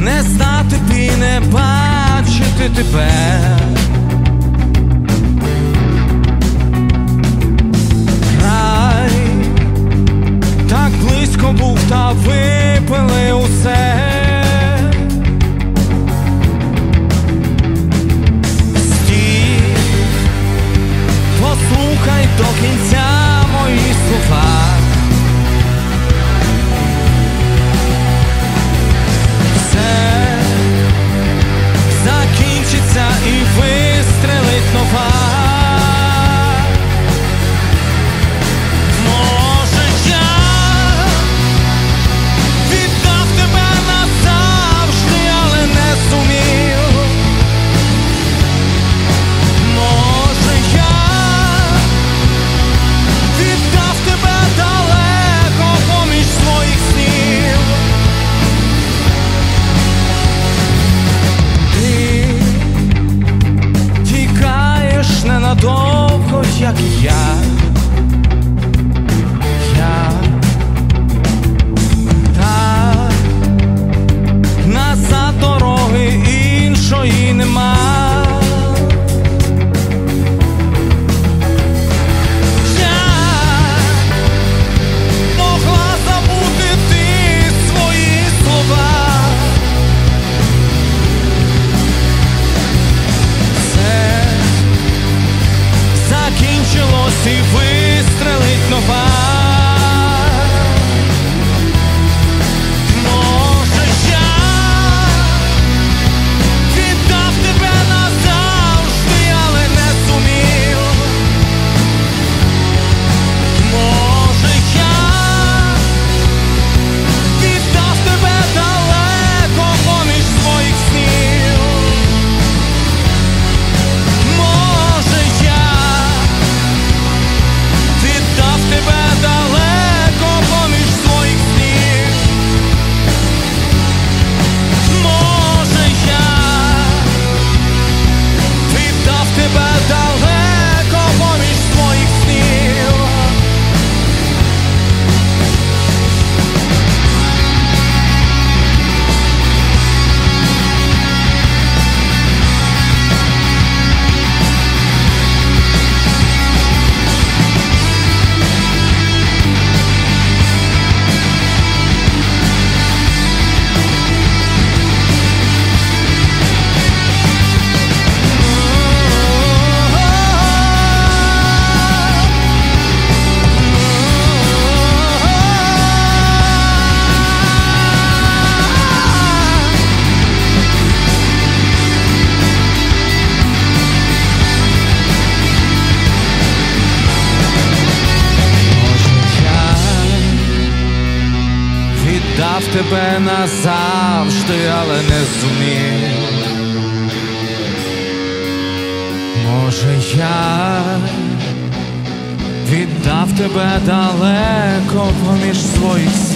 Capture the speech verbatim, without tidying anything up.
не знати б і не бачити тебе. Край так близько був, та випили усе. Стій, послухай до кінця мої слова. І вистрелить нова. Може, я віддав тебе назавжди, але не зумів. Може, я віддав тебе далеко поміж своїх снів. Ненадовго, як і я, я так, назад дороги іншої нема. Я могла забути ти свої слова. Закінчилось і вистрелить нова. Може, я віддав тебе назавжди, але не зумів. Може, я віддав тебе далеко поміж своїх снів. Може, я віддав тебе далеко поміж своїх снів. Може, я віддав тебе далеко поміж своїх снів. Віддав тебе назавжди, але не зумів. Може, я віддав тебе далеко поміж своїх